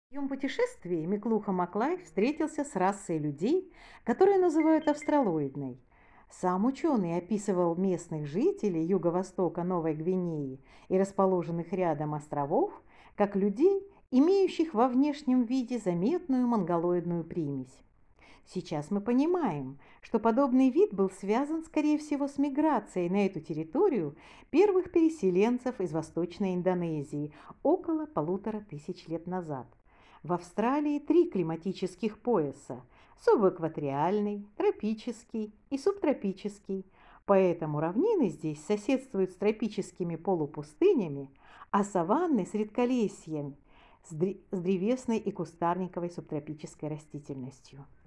В своем путешествии Миклуха Маклай встретился с расой людей, которые называют австралоидной. Сам ученый описывал местных жителей юго-востока Новой Гвинеи и расположенных рядом островов как людей, имеющих во внешнем виде заметную монголоидную примесь. Сейчас мы понимаем, что подобный вид был связан, скорее всего, с миграцией на эту территорию первых переселенцев из Восточной Индонезии около 1500 лет назад. В Австралии три климатических пояса – субэкваториальный, тропический и субтропический. Поэтому равнины здесь соседствуют с тропическими полупустынями, а саванны с редколесьем, с древесной и кустарниковой субтропической растительностью.